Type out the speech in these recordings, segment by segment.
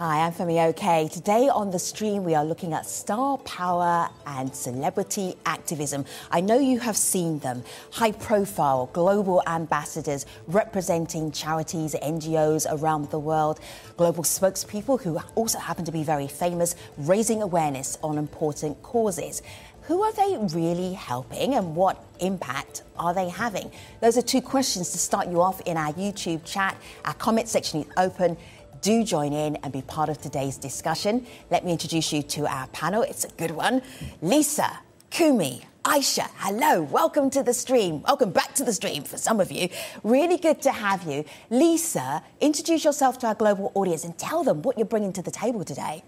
Hi, I'm Femi OK. Today on the stream, we are looking at star power and celebrity activism. I know you have seen them. High-profile global ambassadors representing charities, NGOs around the world, global spokespeople who also happen to be very famous, raising awareness on important causes. Who are they really helping and what impact are they having? Those are two questions to start you off in our YouTube chat. Our comment section is open. Do join in and be part of today's discussion. Let me introduce you to our panel. It's a good one. Lisa, Kumi, Aisha, hello. Welcome to the stream. Welcome back to the stream for some of you. Really good to have you. Lisa, introduce yourself to our global audience and tell them what you're bringing to the table today.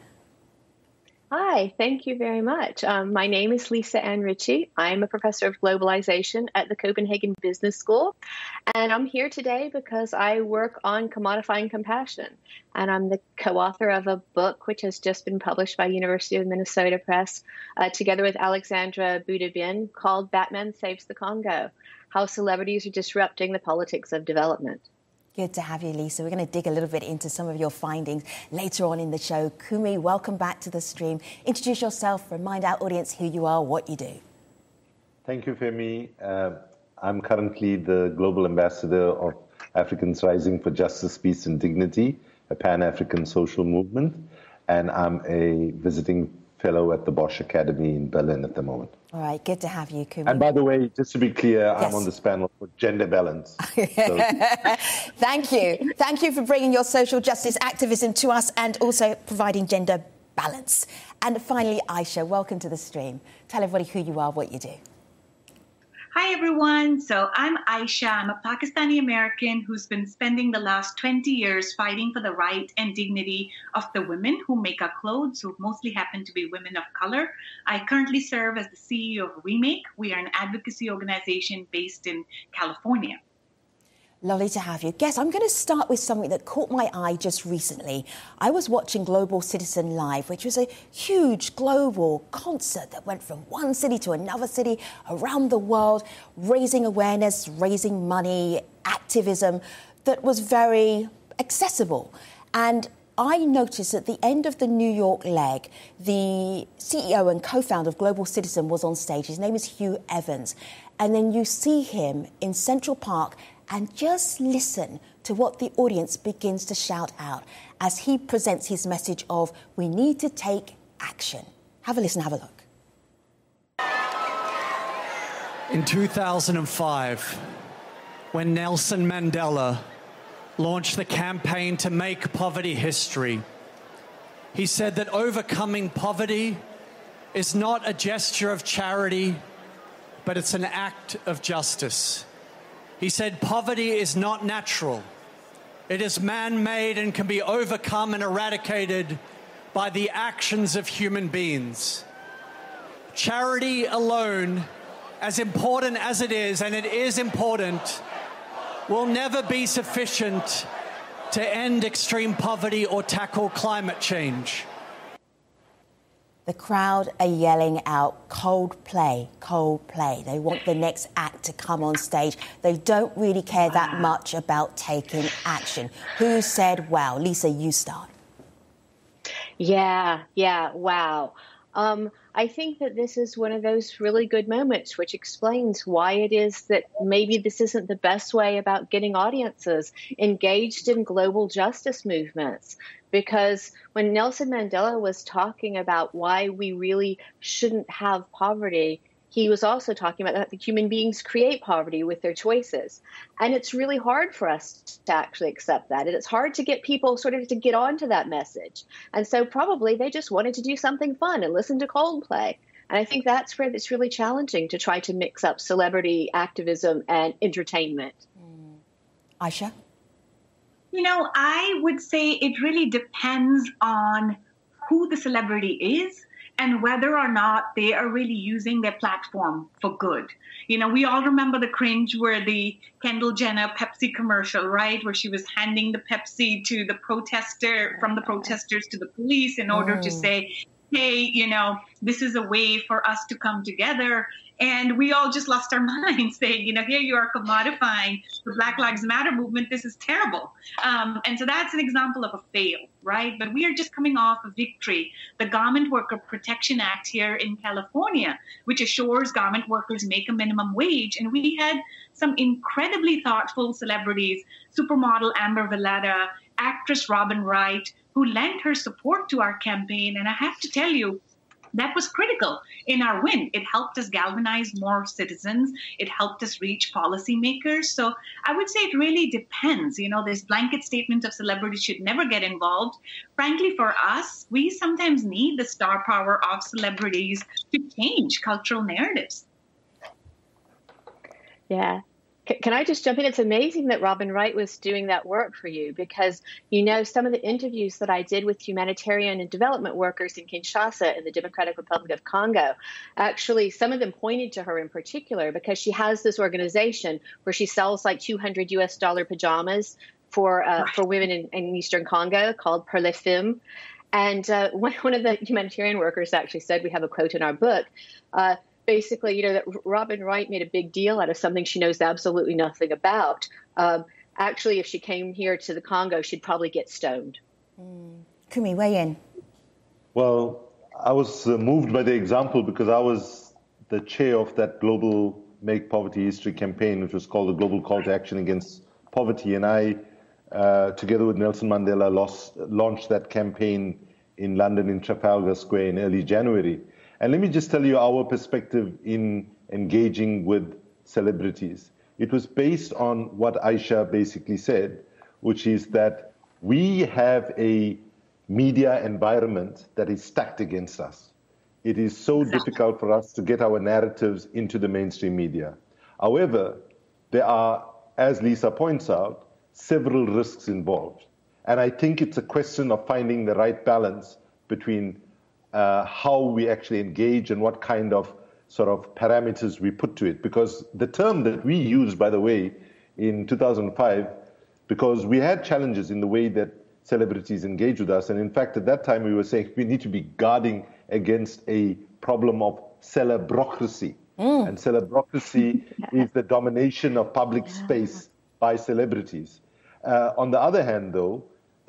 Hi, thank you very much. My name is Lisa Ann Ritchie. I'm a professor of globalization at the Copenhagen Business School. And I'm here today because I work on commodifying compassion. And I'm the co-author of a book which has just been published by University of Minnesota Press, together with Alexandra Boudabin, called Batman Saves the Congo: How Celebrities Are Disrupting the Politics of Development. Good to have you, Lisa. We're going to dig a little bit into some of your findings later on in the show. Kumi, welcome back to the stream. Introduce yourself, remind our audience who you are, what you do. Thank you, Femi. I'm currently the Global Ambassador of Africans Rising for Justice, Peace and Dignity, a Pan-African social movement, and I'm a visiting fellow at the Bosch Academy in Berlin at the moment. All right, good to have you, Kumi. And by the way, just to be clear, yes. I'm on this panel for gender balance. So. Thank you. Thank you for bringing your social justice activism to us and also providing gender balance. And finally, Aisha, welcome to the stream. Tell everybody who you are, what you do. Hi, everyone. So I'm Aisha. I'm a Pakistani American who's been spending the last 20 years fighting for the right and dignity of the women who make our clothes, who mostly happen to be women of color. I currently serve as the CEO of Remake. We are an advocacy organization based in California. Lovely to have you. Guess I'm going to start with something that caught my eye just recently. I was watching Global Citizen Live, which was a huge global concert that went from one city to another city around the world, raising awareness, raising money, activism that was very accessible. And I noticed at the end of the New York leg, the CEO and co-founder of Global Citizen was on stage. His name is Hugh Evans. And then you see him in Central Park and just listen to what the audience begins to shout out as he presents his message of we need to take action. Have a listen, have a look. In 2005, when Nelson Mandela launched the campaign to make poverty history, he said that overcoming poverty is not a gesture of charity, but it's an act of justice. He said poverty is not natural. It is man-made and can be overcome and eradicated by the actions of human beings. Charity alone, as important as it is, and it is important, will never be sufficient to end extreme poverty or tackle climate change. The crowd are yelling out, Coldplay, Coldplay. They want the next act to come on stage. They don't really care that much about taking action. Who said wow? Lisa, you start. Yeah, wow. I think that this is one of those really good moments which explains why it is that maybe this isn't the best way about getting audiences engaged in global justice movements. Because when Nelson Mandela was talking about why we really shouldn't have poverty, he was also talking about that human beings create poverty with their choices. And it's really hard for us to actually accept that. And it's hard to get people sort of to get onto that message. And so probably they just wanted to do something fun and listen to Coldplay. And I think that's where it's really challenging to try to mix up celebrity activism and entertainment. Aisha? You know, I would say it really depends on who the celebrity is and whether or not they are really using their platform for good. You know, we all remember the cringe where the Kendall Jenner Pepsi commercial, right? Where she was handing the Pepsi to the from the protesters to the police in order to say, hey, you know, this is a way for us to come together And we all just lost our minds saying, here you are commodifying the Black Lives Matter movement. This is terrible. And so that's an example of a fail, right? But we are just coming off a victory. The Garment Worker Protection Act here in California, which assures garment workers make a minimum wage. And we had some incredibly thoughtful celebrities, supermodel Amber Valletta, actress Robin Wright, who lent her support to our campaign. And I have to tell you, that was critical in our win. It helped us galvanize more citizens. It helped us reach policymakers. So I would say it really depends. This blanket statement of celebrities should never get involved. Frankly, for us, we sometimes need the star power of celebrities to change cultural narratives. Yeah. Can I just jump in? It's amazing that Robin Wright was doing that work for you because, some of the interviews that I did with humanitarian and development workers in Kinshasa in the Democratic Republic of Congo, actually, some of them pointed to her in particular because she has this organization where she sells like $200 pajamas for women in Eastern Congo called Pour les Femmes. And one of the humanitarian workers actually said, we have a quote in our book, basically, that Robin Wright made a big deal out of something she knows absolutely nothing about. Actually, if she came here to the Congo, she'd probably get stoned. Kumi, weigh in. Well, I was moved by the example because I was the chair of that global Make Poverty History campaign, which was called the Global Call to Action Against Poverty. And I, together with Nelson Mandela, launched that campaign in London in Trafalgar Square in early January. And let me just tell you our perspective in engaging with celebrities. It was based on what Aisha basically said, which is that we have a media environment that is stacked against us. It is so difficult for us to get our narratives into the mainstream media. However, there are, as Lisa points out, several risks involved. And I think it's a question of finding the right balance between how we actually engage and what kind of sort of parameters we put to it. Because the term that we used, by the way, in 2005, because we had challenges in the way that celebrities engage with us. And in fact, at that time, we were saying we need to be guarding against a problem of celebrocracy. And celebrocracy is the domination of public space by celebrities. On the other hand, though,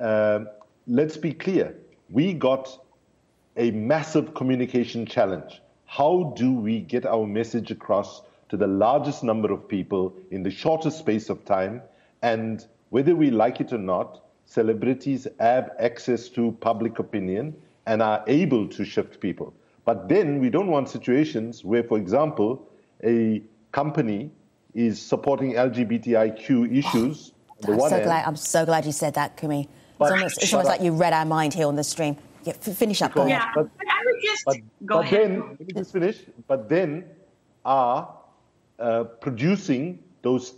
let's be clear. We got a massive communication challenge. How do we get our message across to the largest number of people in the shortest space of time? And whether we like it or not, celebrities have access to public opinion and are able to shift people. But then we don't want situations where, for example, a company is supporting LGBTIQ issues. I'm so glad you said that, Kumi. It's almost like you read our mind here on the stream. Yeah, finish up. Go ahead. Yeah, but I would just go ahead. Then, let me just finish. But then are producing those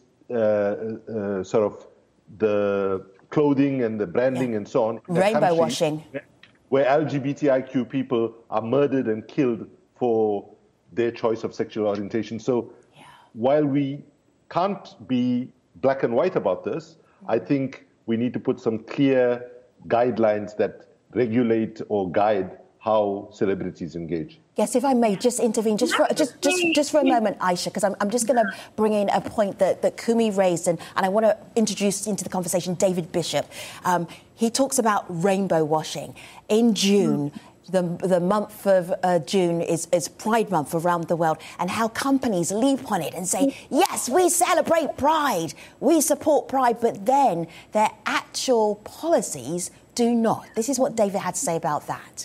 sort of the clothing and the branding and so on. Rainbow washing. Where LGBTIQ people are murdered and killed for their choice of sexual orientation. So while we can't be black and white about this, I think we need to put some clear guidelines that regulate or guide how celebrities engage. Yes, if I may just intervene just for a moment, Aisha, because I'm just going to bring in a point that Kumi raised, and I want to introduce into the conversation David Bishop. He talks about rainbow washing. In June, the month of June is Pride Month around the world, and how companies leap on it and say, yes, we celebrate Pride, we support Pride, but then their actual policies do not. This is what David had to say about that.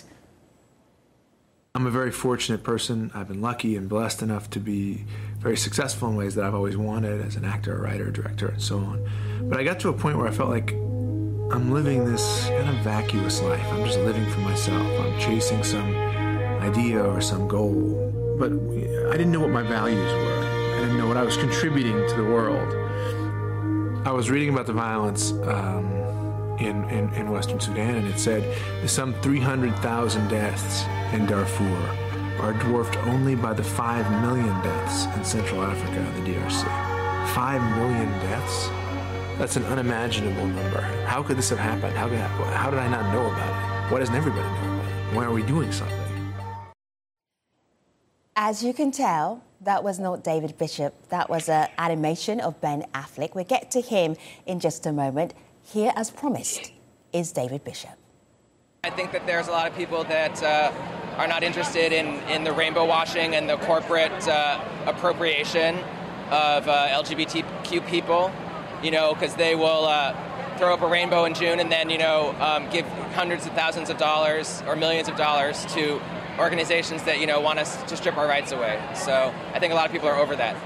I'm a very fortunate person. I've been lucky and blessed enough to be very successful in ways that I've always wanted as an actor, a writer, director, and so on. But I got to a point where I felt like I'm living this kind of vacuous life. I'm just living for myself. I'm chasing some idea or some goal. But I didn't know what my values were. I didn't know what I was contributing to the world. I was reading about the violence in Western Sudan, and it said some 300,000 deaths in Darfur are dwarfed only by the 5 million deaths in Central Africa and the DRC. 5 million deaths? That's an unimaginable number. How could this have happened? How did I not know about it? Why doesn't everybody know about it? Why are we doing something? As you can tell, That was not David Bishop. That was an animation of Ben Affleck. We'll get to him in just a moment. Here, as promised, is David Bishop. I think that there's a lot of people that are not interested in the rainbow washing and the corporate appropriation of LGBTQ people, because they will throw up a rainbow in June and then, give hundreds of thousands of dollars or millions of dollars to organizations that, want us to strip our rights away. So I think a lot of people are over that.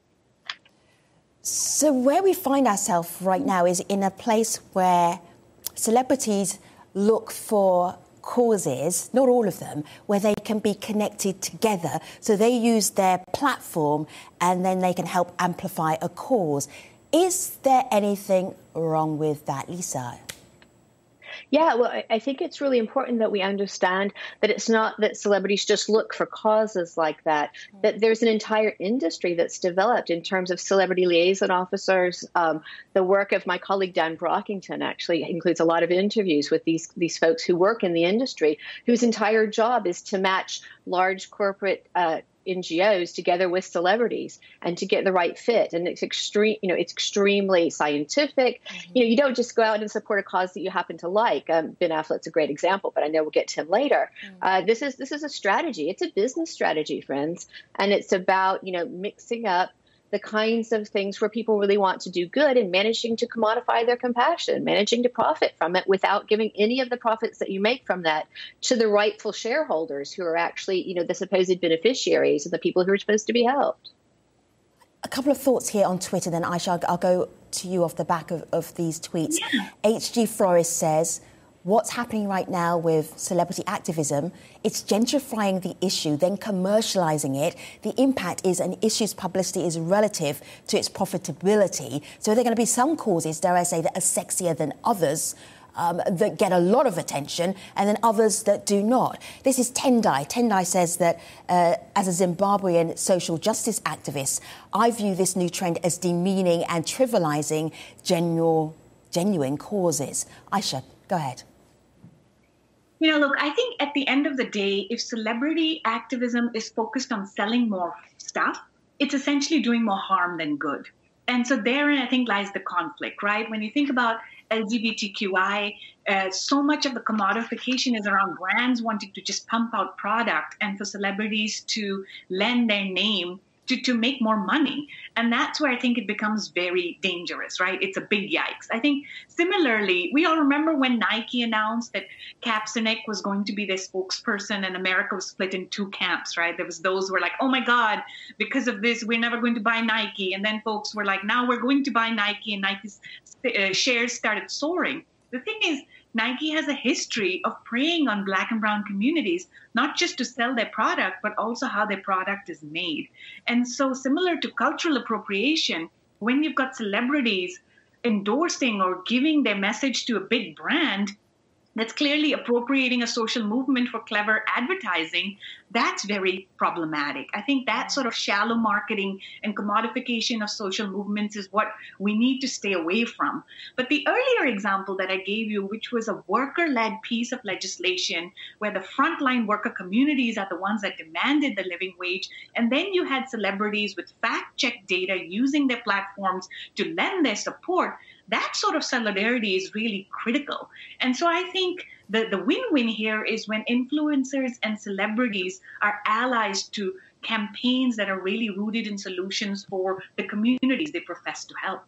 So where we find ourselves right now is in a place where celebrities look for causes, not all of them, where they can be connected together. So they use their platform and then they can help amplify a cause. Is there anything wrong with that, Lisa? Yeah, well, I think it's really important that we understand that it's not that celebrities just look for causes like that, that there's an entire industry that's developed in terms of celebrity liaison officers. The work of my colleague Dan Brockington actually includes a lot of interviews with these folks who work in the industry, whose entire job is to match large corporate NGOs together with celebrities and to get the right fit. And it's extremely scientific. You don't just go out and support a cause that you happen to like. Ben Affleck's a great example, but I know we'll get to him later. This is a strategy. It's a business strategy, friends. And it's about, mixing up the kinds of things where people really want to do good and managing to commodify their compassion, managing to profit from it without giving any of the profits that you make from that to the rightful shareholders who are actually, the supposed beneficiaries and the people who are supposed to be helped. A couple of thoughts here on Twitter, then Aisha, I'll go to you off the back of these tweets. Yeah. H.G. Flores says, what's happening right now with celebrity activism, it's gentrifying the issue, then commercializing it. The impact is an issue's publicity is relative to its profitability. So there are going to be some causes, dare I say, that are sexier than others, that get a lot of attention, and then others that do not. This is Tendai. Tendai says that as a Zimbabwean social justice activist, I view this new trend as demeaning and trivializing genuine causes. Aisha, go ahead. Look, I think at the end of the day, if celebrity activism is focused on selling more stuff, it's essentially doing more harm than good. And so therein, I think, lies the conflict, right? When you think about LGBTQI, so much of the commodification is around brands wanting to just pump out product and for celebrities to lend their name to make more money. And that's where I think it becomes very dangerous, right? It's a big yikes. I think similarly, we all remember when Nike announced that Kaepernick was going to be their spokesperson and America was split in two camps, right? There was those who were like, oh my God, because of this, we're never going to buy Nike. And then folks were like, now we're going to buy Nike, and Nike's shares started soaring. The thing is, Nike has a history of preying on Black and brown communities, not just to sell their product, but also how their product is made. And so similar to cultural appropriation, when you've got celebrities endorsing or giving their message to a big brand that's clearly appropriating a social movement for clever advertising, that's very problematic. I think that sort of shallow marketing and commodification of social movements is what we need to stay away from. But the earlier example that I gave you, which was a worker-led piece of legislation where the frontline worker communities are the ones that demanded the living wage, and then you had celebrities with fact-check data using their platforms to lend their support, that sort of solidarity is really critical. And so I think the win-win here is when influencers and celebrities are allies to campaigns that are really rooted in solutions for the communities they profess to help.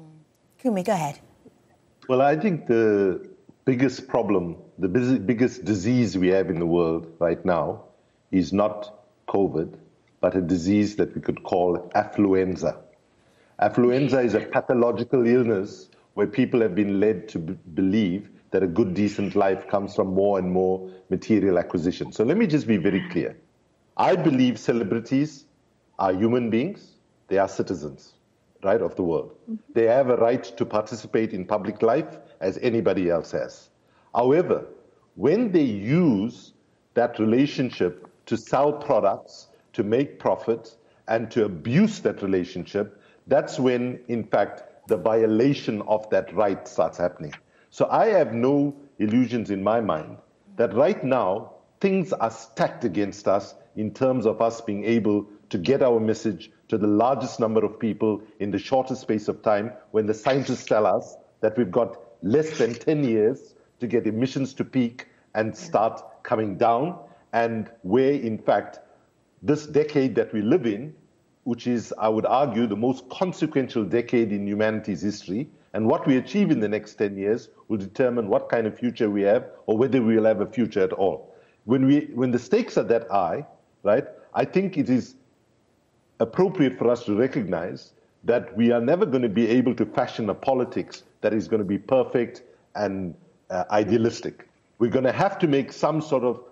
Kumi, go ahead. Well, I think the biggest problem, the biggest disease we have in the world right now is not COVID, but a disease that we could call affluenza. Affluenza is a pathological illness where people have been led to believe that a good, decent life comes from more and more material acquisition. So let me just be very clear. I believe celebrities are human beings. They are citizens, right, of the world. They have a right to participate in public life as anybody else has. However, when they use that relationship to sell products, to make profit, and to abuse that relationship, that's when, in fact, the violation of that right starts happening. So I have no illusions in my mind that right now, things are stacked against us in terms of us being able to get our message to the largest number of people in the shortest space of time, when the scientists tell us that we've got less than 10 years to get emissions to peak and start coming down, and where, in fact, this decade that we live in, which is, I would argue, the most consequential decade in humanity's history, and what we achieve in the next 10 years will determine what kind of future we have or whether we will have a future at all. When the stakes are that high, right, I think it is appropriate for us to recognize that we are never going to be able to fashion a politics that is going to be perfect and idealistic. We're going to have to make some sort of,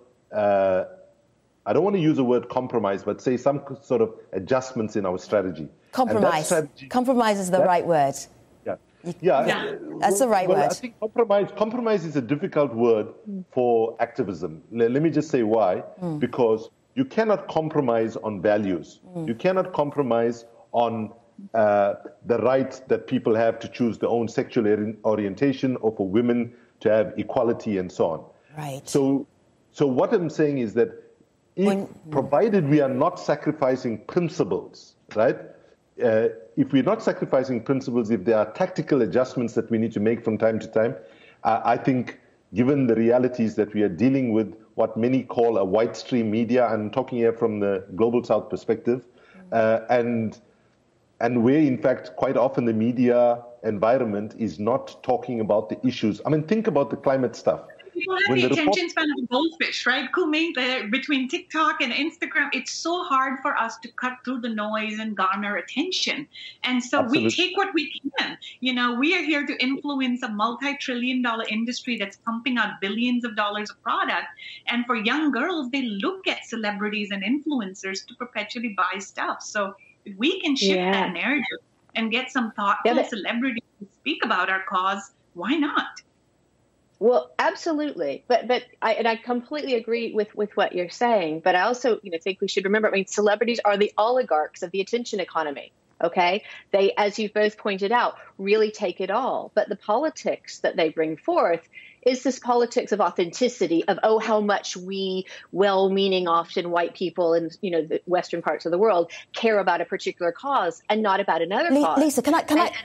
I don't want to use the word compromise, but say some sort of adjustments in our strategy. Compromise. Compromise is the right word. Yeah, that's the right word. I think compromise is a difficult word for activism. Let me just say why. Because you cannot compromise on values. You cannot compromise on the right that people have to choose their own sexual orientation, or for women to have equality and so on. Right. So what I'm saying is that provided we are not sacrificing principles, right? If we're not sacrificing principles, if there are tactical adjustments that we need to make from time to time, I think given the realities that we are dealing with, what many call a white stream media, I'm talking here from the Global South perspective, and where, in fact, quite often the media environment is not talking about the issues. I mean, think about the climate stuff. People have the attention span of a goldfish, right, Kumi? Between TikTok and Instagram, it's so hard for us to cut through the noise and garner attention. And so we take what we can. You know, we are here to influence a multi-trillion-dollar industry that's pumping out billions of dollars of product. And for young girls, they look at celebrities and influencers to perpetually buy stuff. So if we can shift that narrative and get some thoughtful celebrities to speak about our cause, why not? Well, absolutely. But I completely agree with what you're saying. But I also, think we should remember, I mean, celebrities are the oligarchs of the attention economy. OK, they, as you've both pointed out, really take it all. But the politics that they bring forth is this politics of authenticity, of, how much we well-meaning, often white people in, the Western parts of the world care about a particular cause and not about another cause. Lisa, I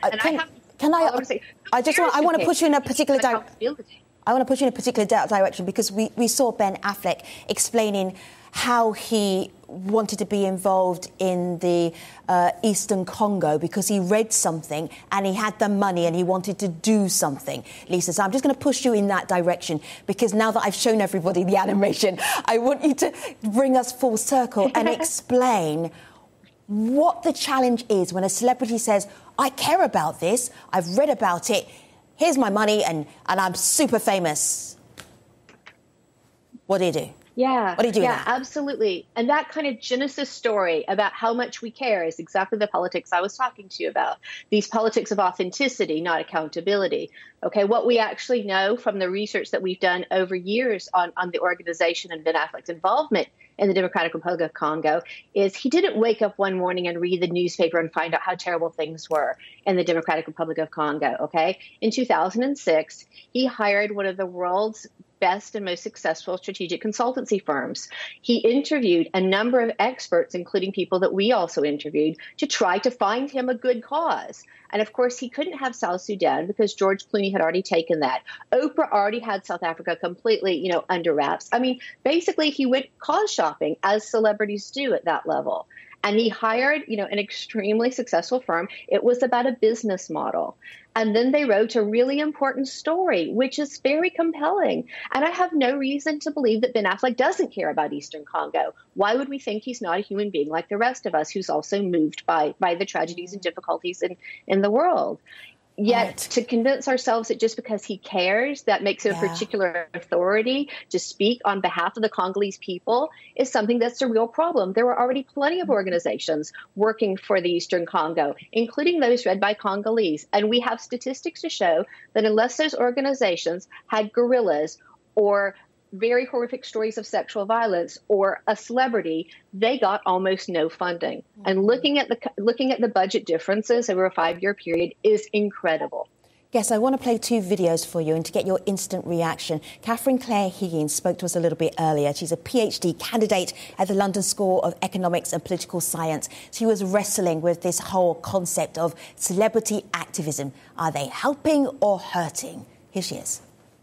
want to push you in a particular direction. I want to push you in a particular direction because we saw Ben Affleck explaining how he wanted to be involved in the Eastern Congo because he read something and he had the money and he wanted to do something. Lisa, so I'm just going to push you in that direction because now that I've shown everybody the animation, I want you to bring us full circle and explain what the challenge is when a celebrity says, I care about this, I've read about it, here's my money and I'm super famous. What do you do? Yeah. What do you do? Yeah, absolutely. And that kind of Genesis story about how much we care is exactly the politics I was talking to you about. These politics of authenticity, not accountability. Okay, what we actually know from the research that we've done over years on the organization and Ben Affleck's involvement in the Democratic Republic of Congo is he didn't wake up one morning and read the newspaper and find out how terrible things were in the Democratic Republic of Congo, okay? In 2006, he hired one of the world's best and most successful strategic consultancy firms. He interviewed a number of experts, including people that we also interviewed, to try to find him a good cause. And of course, he couldn't have South Sudan because George Clooney had already taken that. Oprah already had South Africa completely, under wraps. I mean, basically, he went cause shopping, as celebrities do at that level. And he hired, an extremely successful firm. It was about a business model. And then they wrote a really important story, which is very compelling. And I have no reason to believe that Ben Affleck doesn't care about Eastern Congo. Why would we think he's not a human being like the rest of us who's also moved by the tragedies and difficulties in the world? Yet to convince ourselves that just because he cares, that makes him a particular authority to speak on behalf of the Congolese people is something that's a real problem. There were already plenty of organizations working for the Eastern Congo, including those led by Congolese. And we have statistics to show that unless those organizations had guerrillas or very horrific stories of sexual violence or a celebrity, they got almost no funding. And looking at the budget differences over a 5-year period is incredible. Yes, I want to play 2 videos for you and to get your instant reaction. Catherine Claire Higgins spoke to us a little bit earlier. She's a PhD candidate at the London School of Economics and Political Science. She was wrestling with this whole concept of celebrity activism. Are they helping or hurting? Here she is.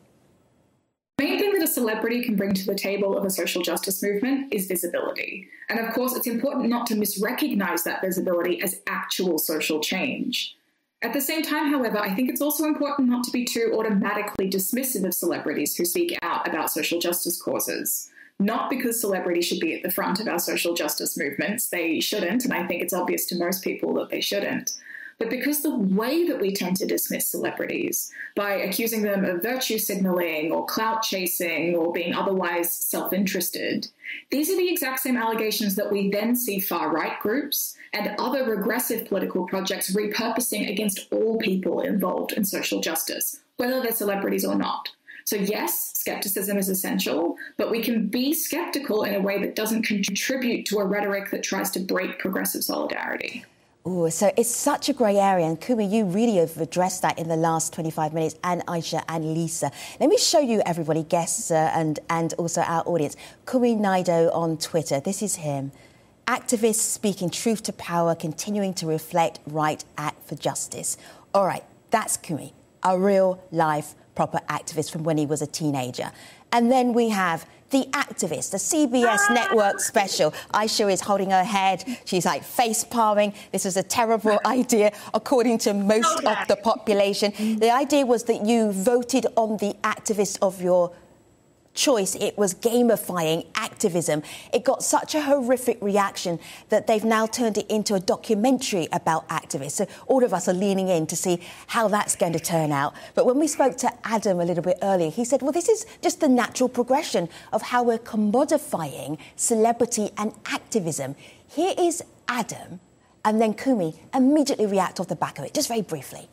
The main thing that a celebrity can bring to the table of a social justice movement is visibility. And of course, it's important not to misrecognize that visibility as actual social change. At the same time, however, I think it's also important not to be too automatically dismissive of celebrities who speak out about social justice causes. Not because celebrities should be at the front of our social justice movements, they shouldn't, and I think it's obvious to most people that they shouldn't, but because the way that we tend to dismiss celebrities by accusing them of virtue signaling or clout chasing or being otherwise self-interested, these are the exact same allegations that we then see far-right groups and other regressive political projects repurposing against all people involved in social justice, whether they're celebrities or not. So yes, skepticism is essential, but we can be skeptical in a way that doesn't contribute to a rhetoric that tries to break progressive solidarity. Oh, so it's such a grey area. And Kumi, you really have addressed that in the last 25 minutes, and Aisha and Lisa. Let me show you everybody, guests and also our audience. Kumi Naido on Twitter. This is him. Activists speaking truth to power, continuing to reflect right act for justice. All right, that's Kumi, a real life proper activist from when he was a teenager. And then we have The Activist, the CBS network special. Aisha is holding her head. She's like face palming. This was a terrible idea, according to most of the population. The idea was that you voted on the activist of your choice. It was gamifying activism. It got such a horrific reaction that they've now turned it into a documentary about activists. So all of us are leaning in to see how that's going to turn out. But when we spoke to Adam a little bit earlier, he said, well, this is just the natural progression of how we're commodifying celebrity and activism. Here is Adam, and then Kumi immediately react off the back of it, just very briefly.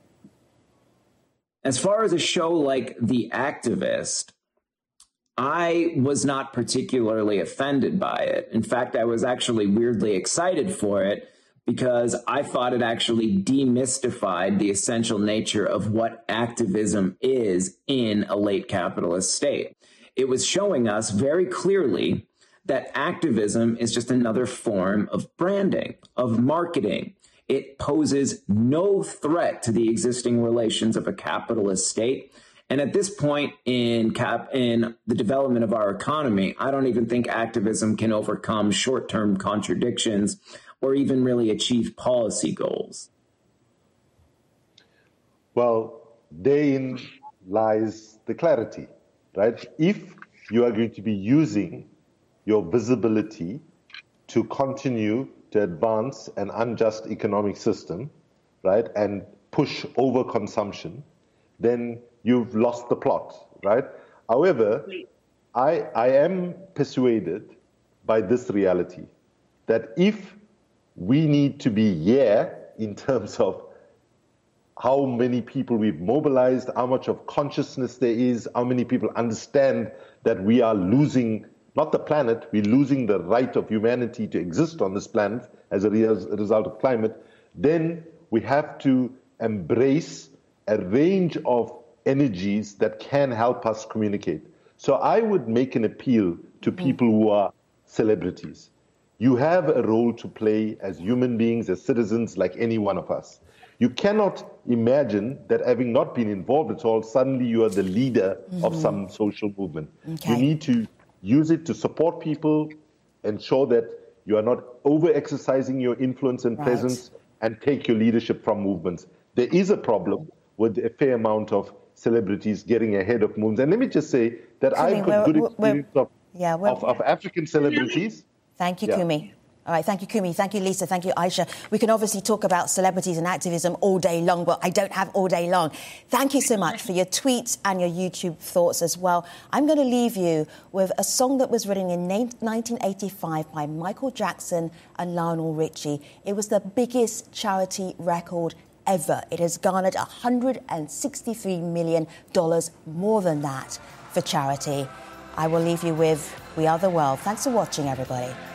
As far as a show like The Activist, I was not particularly offended by it. In fact, I was actually weirdly excited for it because I thought it actually demystified the essential nature of what activism is in a late capitalist state. It was showing us very clearly that activism is just another form of branding, of marketing. It poses no threat to the existing relations of a capitalist state. And at this point in the development of our economy, I don't even think activism can overcome short-term contradictions or even really achieve policy goals. Well, therein lies the clarity, right? If you are going to be using your visibility to continue to advance an unjust economic system, right, and push overconsumption, then you've lost the plot, right? However, I am persuaded by this reality that if we need to be in terms of how many people we've mobilized, how much of consciousness there is, how many people understand that we are losing, not the planet, we're losing the right of humanity to exist on this planet as a result of climate, then we have to embrace a range of energies that can help us communicate. So I would make an appeal to people who are celebrities. You have a role to play as human beings, as citizens, like any one of us. You cannot imagine that having not been involved at all, suddenly you are the leader of some social movement. Okay. You need to use it to support people, ensure that you are not over-exercising your influence and presence, and take your leadership from movements. There is a problem with a fair amount of celebrities getting ahead of movements. And let me just say that I've got good experience of African celebrities. Thank you, Kumi. All right, thank you, Kumi. Thank you, Lisa. Thank you, Aisha. We can obviously talk about celebrities and activism all day long, but I don't have all day long. Thank you so much for your tweets and your YouTube thoughts as well. I'm going to leave you with a song that was written in 1985 by Michael Jackson and Lionel Richie. It was the biggest charity record ever. It has garnered $163 million, more than that, for charity. I will leave you with We Are the World. Thanks for watching, everybody.